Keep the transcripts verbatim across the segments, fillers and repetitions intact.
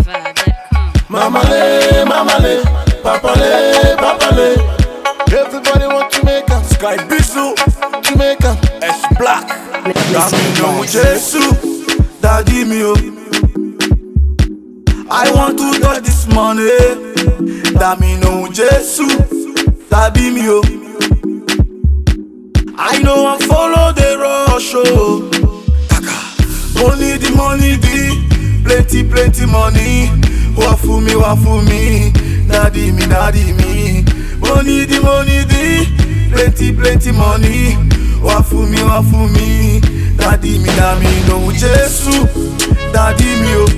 vibe dot com. Mamale, mamale, papale, papale. Everybody want to make a Sky Bizzle, Jamaica, S Black. Damino Jesus, Daddy mio. I want to touch this money. Damino Jesus, Daddy mio. I know I follow the rush, oh. Money, the money, the plenty, plenty money. Wafu me, wafu me, daddy me, daddy me. Money, the money, the plenty, plenty money. Wafu me, wafu me, daddy me, daddy no Jesus, daddy me, oh.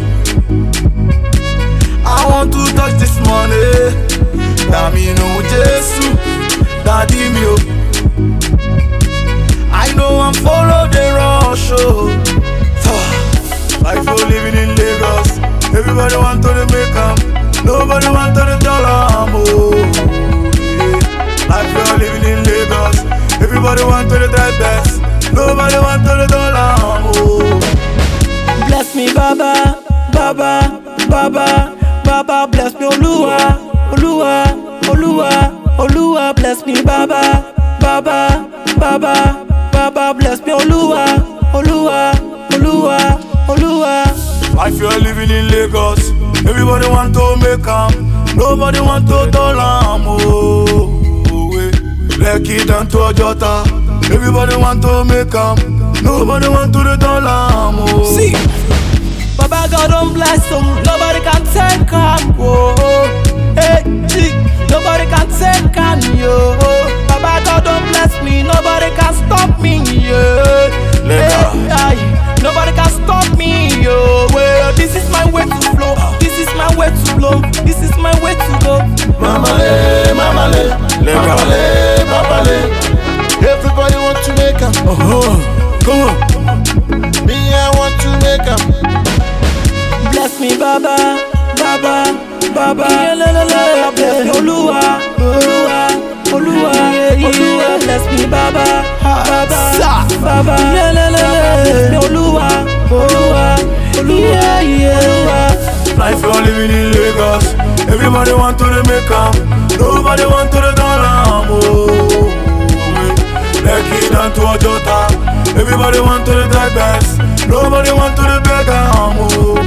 I want to touch this money. Daddy no Jesus, daddy me, oh. I know I'm follow the rush, oh. Life for living in Lagos. Everybody want to the make am. Nobody want to the dollar, oh. Yeah. Life for living in Lagos. Everybody want to the drive best. Nobody want to the dollar, oh. Bless me, Baba, Baba, Baba, Baba. Bless me, Oluwa, Oluwa, Oluwa, Oluwa. Bless me, Baba, Baba, Baba, Baba. Bless me, Oluwa, Oluwa, Oluwa, Oluwa. Life you're living in Lagos. Everybody want to make am. Nobody want to dollar, oh. Lekki down to Ojota. Everybody want to make am. Nobody want to the dollar, oh. See, Baba God don't bless them. Nobody can take am, oh. Hey, G, nobody can take am, yo. Baba God don't bless me. Nobody can stop me, yeah. Hey, aye. Nobody can stop me, yo. Well, this is my way to flow. This is my way to blow. This is my way to go. Mamale, mamale, mamale, mamale. Everybody want to make am. Uh-huh. Come on. Me, I want to make am. Bless me, Baba, Baba, Baba. Baba, bless me, Oluwa, Oluwa, Oluwa, Oluwa. Bless me, Baba, Baba, Baba. Bless me, Oluwa, Oluwa, Oluwa, Oluwa. Life you're living in Lagos. Everybody want to the make am. Nobody want to the dollar, oh. Lekki down to Ojota. Everybody want to the drive best. Nobody want to the beggar, oh.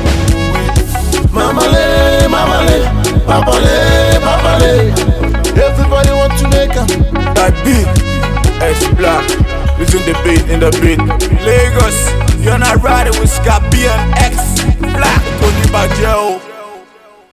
Mamale, mamale, papale, papale. Everybody want to make am. That beat, S Black. Listen the beat in the beat. Lagos, you're not riding with Sky B and X Black. Tony Bajel.